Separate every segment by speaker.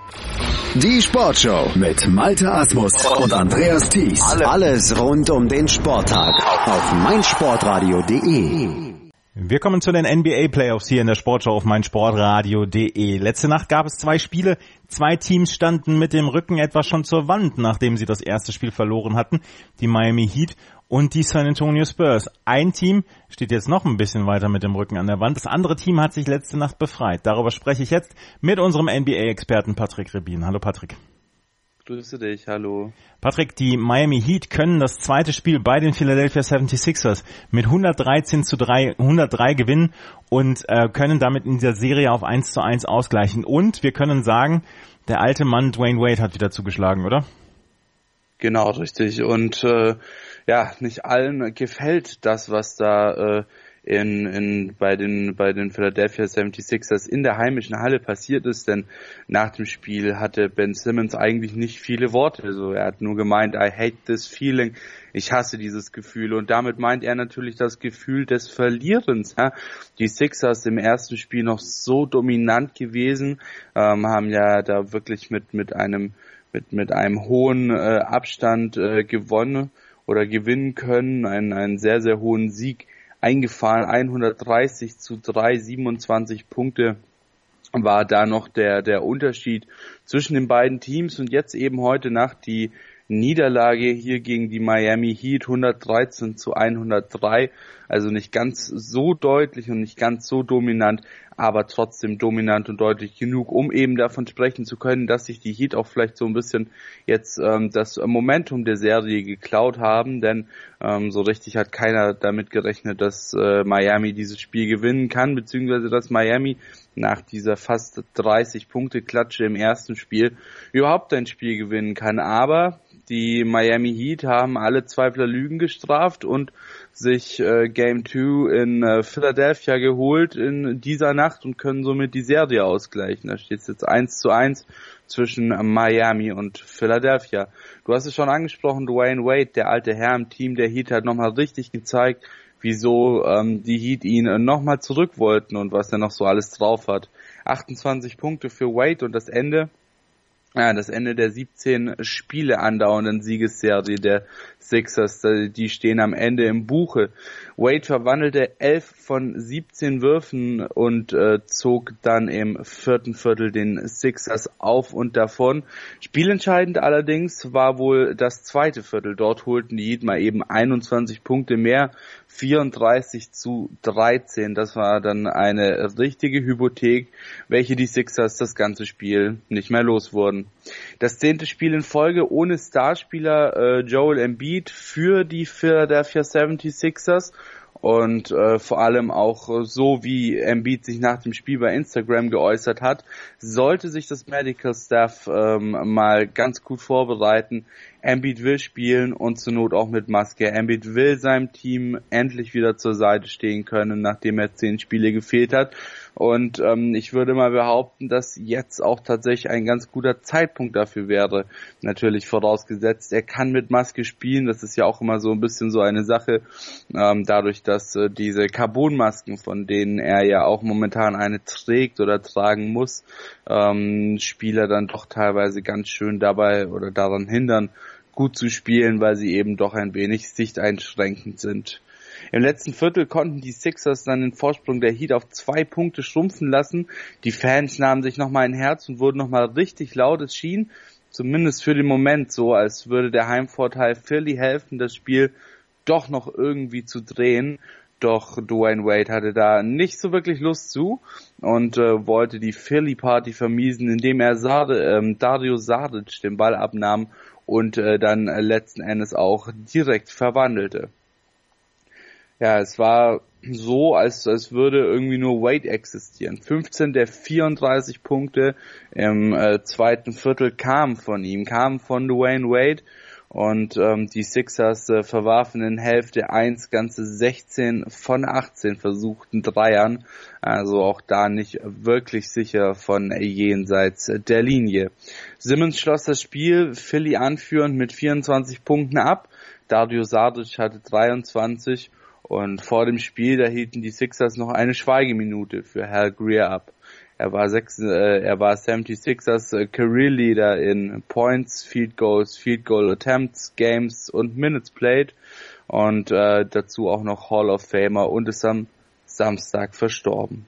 Speaker 1: Die Sportshow mit Malte Asmus und Andreas Thies. Alles rund um den Sporttag auf meinsportradio.de.
Speaker 2: Wir kommen zu den NBA-Playoffs hier in der Sportshow auf meinsportradio.de. Letzte Nacht gab es 2 Spiele. 2 Teams standen mit dem Rücken etwa schon zur Wand, nachdem sie das erste Spiel verloren hatten. Die Miami Heat und die San Antonio Spurs. Ein Team steht jetzt noch ein bisschen weiter mit dem Rücken an der Wand. Das andere Team hat sich letzte Nacht befreit. Darüber spreche ich jetzt mit unserem NBA-Experten Patrick Rebin. Hallo Patrick.
Speaker 3: Grüße dich, hallo.
Speaker 2: Patrick, die Miami Heat können das zweite Spiel bei den Philadelphia 76ers mit 113-103 gewinnen und können damit in dieser Serie auf 1:1 ausgleichen. Und wir können sagen, der alte Mann Dwayne Wade hat wieder zugeschlagen, oder?
Speaker 3: Genau, richtig. Und nicht allen gefällt das, was da bei den Philadelphia 76ers in der heimischen Halle passiert ist, denn nach dem Spiel hatte Ben Simmons eigentlich nicht viele Worte. Also er hat nur gemeint, I hate this feeling, ich hasse dieses Gefühl, und damit meint er natürlich das Gefühl des Verlierens. Ja? Die Sixers im ersten Spiel noch so dominant gewesen, haben ja da wirklich mit einem hohen Abstand gewonnen oder gewinnen können, einen sehr, sehr hohen Sieg eingefahren, 130-3, 27 Punkte war da noch der Unterschied zwischen den beiden Teams, und jetzt eben heute Nacht die Niederlage hier gegen die Miami Heat, 113-103, also nicht ganz so deutlich und nicht ganz so dominant, aber trotzdem dominant und deutlich genug, um eben davon sprechen zu können, dass sich die Heat auch vielleicht so ein bisschen jetzt das Momentum der Serie geklaut haben, denn so richtig hat keiner damit gerechnet, dass Miami dieses Spiel gewinnen kann, beziehungsweise dass Miami nach dieser fast 30-Punkte-Klatsche im ersten Spiel überhaupt ein Spiel gewinnen kann. Aber die Miami Heat haben alle Zweifler Lügen gestraft und sich Game 2 in Philadelphia geholt in dieser Nacht und können somit die Serie ausgleichen. Da steht es jetzt 1:1 zwischen Miami und Philadelphia. Du hast es schon angesprochen, Dwayne Wade, der alte Herr im Team der Heat, hat nochmal richtig gezeigt, wieso die Heat ihn nochmal zurück wollten und was er noch so alles drauf hat. 28 Punkte für Wade und das Ende der 17 Spiele andauernden Siegesserie der Sixers, die stehen am Ende im Buche. Wade verwandelte 11 von 17 Würfen und zog dann im vierten Viertel den Sixers auf und davon. Spielentscheidend allerdings war wohl das zweite Viertel. Dort holten die Heat mal eben 21 Punkte mehr, 34-13. Das war dann eine richtige Hypothek, welche die Sixers das ganze Spiel nicht mehr los wurden. Das 10. Spiel in Folge ohne Starspieler Joel Embiid für die Philadelphia 76ers. Und vor allem auch so, wie Embiid sich nach dem Spiel bei Instagram geäußert hat, sollte sich das Medical Staff mal ganz gut vorbereiten. Embiid will spielen und zur Not auch mit Maske. Embiid will seinem Team endlich wieder zur Seite stehen können, nachdem er 10 Spiele gefehlt hat. Und ich würde mal behaupten, dass jetzt auch tatsächlich ein ganz guter Zeitpunkt dafür wäre. Natürlich vorausgesetzt, er kann mit Maske spielen. Das ist ja auch immer so ein bisschen so eine Sache, dadurch, dass diese Carbonmasken, von denen er ja auch momentan eine trägt oder tragen muss, Spieler dann doch teilweise ganz schön dabei oder daran hindern, gut zu spielen, weil sie eben doch ein wenig sichteinschränkend sind. Im letzten Viertel konnten die Sixers dann den Vorsprung der Heat auf 2 Punkte schrumpfen lassen. Die Fans nahmen sich nochmal ein Herz und wurden nochmal richtig laut. Es schien zumindest für den Moment so, als würde der Heimvorteil Philly helfen, das Spiel doch noch irgendwie zu drehen. Doch Dwayne Wade hatte da nicht so wirklich Lust zu und wollte die Philly-Party vermiesen, indem er Dario Saric den Ball abnahm und dann letzten Endes auch direkt verwandelte. Ja, es war so, als würde irgendwie nur Wade existieren. 15 der 34 Punkte im zweiten Viertel kamen von ihm, kamen von Dwayne Wade. Und die Sixers verwarfen in Hälfte 1 ganze 16 von 18 versuchten Dreiern. Also auch da nicht wirklich sicher von jenseits der Linie. Simmons schloss das Spiel Philly anführend mit 24 Punkten ab. Dario Saric hatte 23. Und vor dem Spiel, da hielten die Sixers noch eine Schweigeminute für Hal Greer ab. Er war 76ers Career Leader in Points, Field Goals, Field Goal Attempts, Games und Minutes Played und dazu auch noch Hall of Famer und ist am Samstag verstorben.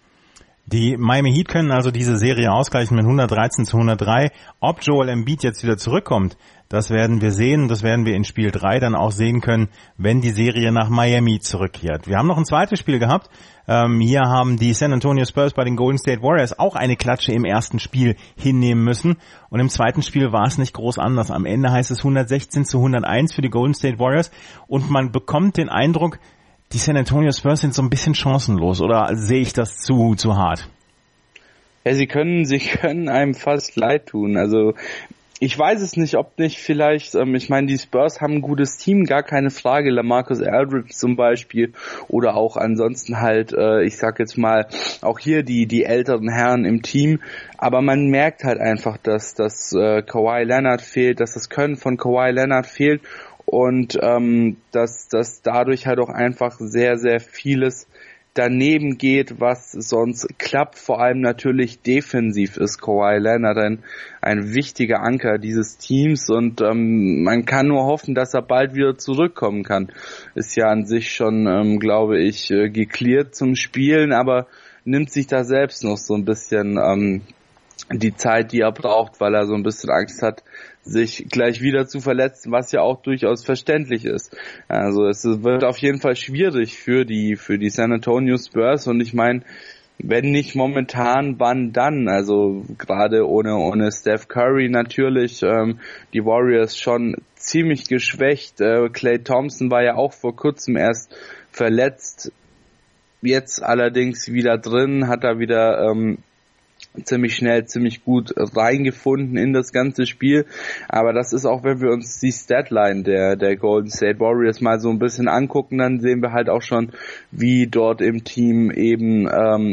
Speaker 2: Die Miami Heat können also diese Serie ausgleichen mit 113-103. Ob Joel Embiid jetzt wieder zurückkommt, das werden wir sehen. Das werden wir in Spiel 3 dann auch sehen können, wenn die Serie nach Miami zurückkehrt. Wir haben noch ein zweites Spiel gehabt. Hier haben die San Antonio Spurs bei den Golden State Warriors auch eine Klatsche im ersten Spiel hinnehmen müssen. Und im zweiten Spiel war es nicht groß anders. Am Ende heißt es 116-101 für die Golden State Warriors. Und man bekommt den Eindruck, die San Antonio Spurs sind so ein bisschen chancenlos, oder sehe ich das zu hart?
Speaker 3: Ja, sie können einem fast leid tun. Also ich weiß es nicht, ob nicht vielleicht, ich meine, die Spurs haben ein gutes Team, gar keine Frage, LaMarcus Aldridge zum Beispiel oder auch ansonsten halt, ich sag jetzt mal, auch hier die älteren Herren im Team, aber man merkt halt einfach, dass Kawhi Leonard fehlt, dass das Können von Kawhi Leonard fehlt und dass dadurch halt auch einfach sehr, sehr vieles daneben geht, was sonst klappt, vor allem natürlich defensiv ist Kawhi Leonard ein wichtiger Anker dieses Teams und man kann nur hoffen, dass er bald wieder zurückkommen kann. Ist ja an sich schon, glaube ich, geklärt zum Spielen, aber nimmt sich da selbst noch so ein bisschen die Zeit, die er braucht, weil er so ein bisschen Angst hat, sich gleich wieder zu verletzen, was ja auch durchaus verständlich ist. Also es wird auf jeden Fall schwierig für die San Antonio Spurs und ich meine, wenn nicht momentan, wann dann? Also gerade ohne Steph Curry natürlich, die Warriors schon ziemlich geschwächt. Klay Thompson war ja auch vor kurzem erst verletzt, jetzt allerdings wieder drin, hat er wieder ziemlich schnell, ziemlich gut reingefunden in das ganze Spiel, aber das ist auch, wenn wir uns die Statline der Golden State Warriors mal so ein bisschen angucken, dann sehen wir halt auch schon, wie dort im Team eben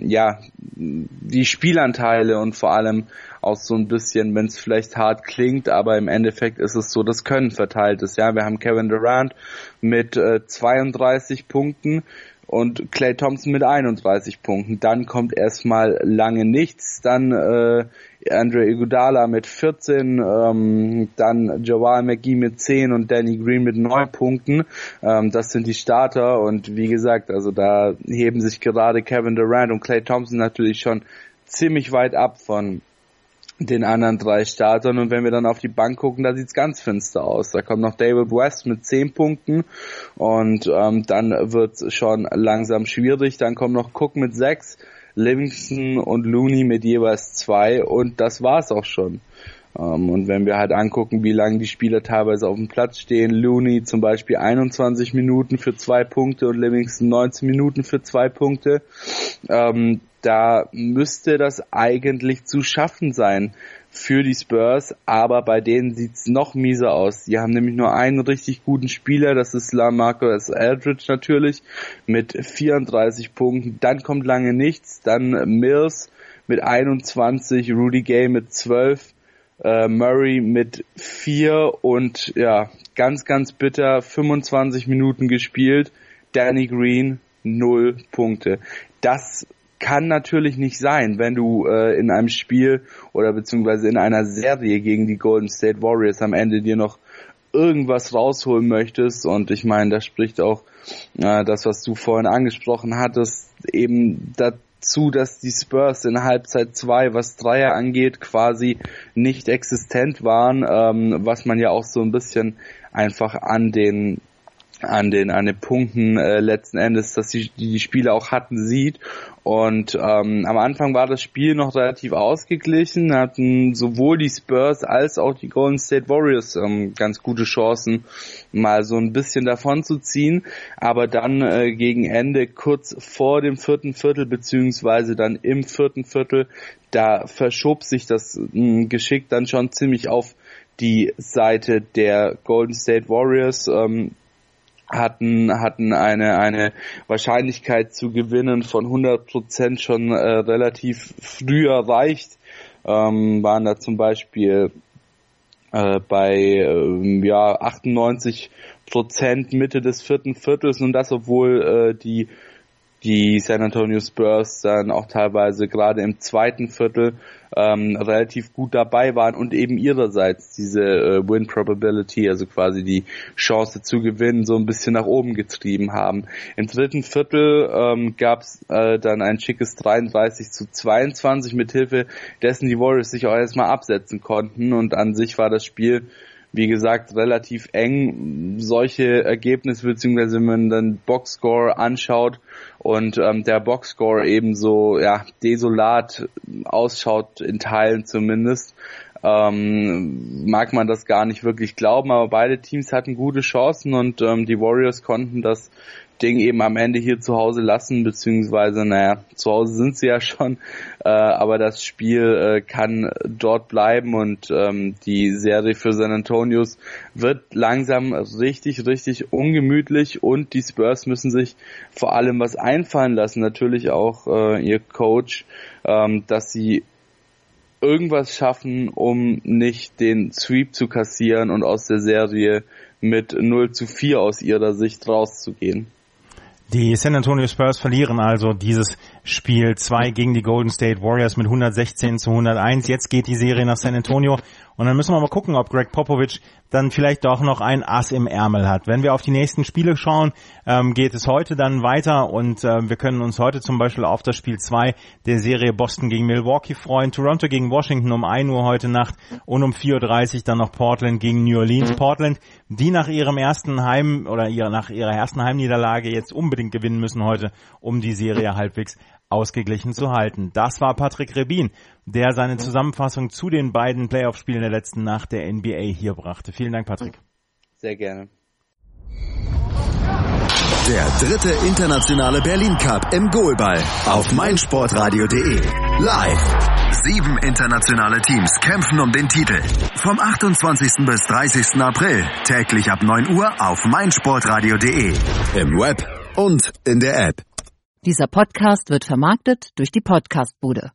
Speaker 3: die Spielanteile und vor allem auch so ein bisschen, wenn es vielleicht hart klingt, aber im Endeffekt ist es so, das Können verteilt ist. Ja, wir haben Kevin Durant mit 32 Punkten und Klay Thompson mit 31 Punkten. Dann kommt erstmal lange nichts. Dann Andre Iguodala mit 14, dann Jamal McGee mit 10 und Danny Green mit 9 Punkten. Das sind die Starter und wie gesagt, also da heben sich gerade Kevin Durant und Klay Thompson natürlich schon ziemlich weit ab von den anderen drei Startern und wenn wir dann auf die Bank gucken, da sieht's ganz finster aus. Da kommt noch David West mit 10 Punkten und dann wird's schon langsam schwierig. Dann kommt noch Cook mit 6, Livingston und Looney mit jeweils 2 und das war's auch schon. Und wenn wir halt angucken, wie lange die Spieler teilweise auf dem Platz stehen, Looney zum Beispiel 21 Minuten für 2 Punkte und Livingston 19 Minuten für 2 Punkte, da müsste das eigentlich zu schaffen sein für die Spurs, aber bei denen sieht's noch mieser aus. Die haben nämlich nur einen richtig guten Spieler, das ist LaMarcus Aldridge natürlich, mit 34 Punkten. Dann kommt lange nichts, dann Mills mit 21, Rudy Gay mit 12, Murray mit 4 und ja, ganz, ganz bitter, 25 Minuten gespielt, Danny Green 0 Punkte. Das kann natürlich nicht sein, wenn du in einem Spiel oder beziehungsweise in einer Serie gegen die Golden State Warriors am Ende dir noch irgendwas rausholen möchtest und ich meine, da spricht auch das, was du vorhin angesprochen hattest, eben dazu, dass die Spurs in Halbzeit 2, was Dreier angeht, quasi nicht existent waren, was man ja auch so ein bisschen einfach an den Punkten letzten Endes, dass die Spieler auch hatten, sieht. Und am Anfang war das Spiel noch relativ ausgeglichen, hatten sowohl die Spurs als auch die Golden State Warriors ganz gute Chancen, mal so ein bisschen davon zu ziehen. Aber dann gegen Ende, kurz vor dem vierten Viertel, beziehungsweise dann im vierten Viertel, da verschob sich das Geschick dann schon ziemlich auf die Seite der Golden State Warriors, hatten eine Wahrscheinlichkeit zu gewinnen von 100% schon relativ früh erreicht, waren da zum Beispiel bei 98% Mitte des vierten Viertels und das, obwohl die die San Antonio Spurs dann auch teilweise gerade im zweiten Viertel relativ gut dabei waren und eben ihrerseits diese Win Probability, also quasi die Chance zu gewinnen, so ein bisschen nach oben getrieben haben. Im dritten Viertel gab es dann ein schickes 33-22, mithilfe dessen die Warriors sich auch erstmal absetzen konnten, und an sich war das Spiel, wie gesagt, relativ eng. Solche Ergebnisse, beziehungsweise wenn man dann Boxscore anschaut und der Boxscore ebenso desolat ausschaut, in Teilen zumindest, mag man das gar nicht wirklich glauben, aber beide Teams hatten gute Chancen und die Warriors konnten das Ding eben am Ende hier zu Hause lassen, beziehungsweise, zu Hause sind sie ja schon, aber das Spiel kann dort bleiben und die Serie für San Antonios wird langsam richtig, richtig ungemütlich, und die Spurs müssen sich vor allem was einfallen lassen, natürlich auch ihr Coach, dass sie irgendwas schaffen, um nicht den Sweep zu kassieren und aus der Serie mit 0-4 aus ihrer Sicht rauszugehen.
Speaker 2: Die San Antonio Spurs verlieren also dieses Spiel 2 gegen die Golden State Warriors mit 116-101. Jetzt geht die Serie nach San Antonio, und dann müssen wir mal gucken, ob Greg Popovich dann vielleicht doch noch ein Ass im Ärmel hat. Wenn wir auf die nächsten Spiele schauen, geht es heute dann weiter, und wir können uns heute zum Beispiel auf das Spiel 2 der Serie Boston gegen Milwaukee freuen. Toronto gegen Washington um 1 Uhr heute Nacht und um 4.30 Uhr dann noch Portland gegen New Orleans. Portland, die nach ihrer ersten Heimniederlage jetzt unbedingt gewinnen müssen heute, um die Serie halbwegs ausgeglichen zu halten. Das war Patrick Rebin, der seine Zusammenfassung zu den beiden Playoff-Spielen der letzten Nacht der NBA hier brachte. Vielen Dank, Patrick.
Speaker 3: Sehr gerne.
Speaker 1: Der 3. internationale Berlin Cup im Goalball auf meinsportradio.de. Live. 7 internationale Teams kämpfen um den Titel. Vom 28. bis 30. April. Täglich ab 9 Uhr auf meinsportradio.de. Im Web und in der App.
Speaker 4: Dieser Podcast wird vermarktet durch die Podcastbude.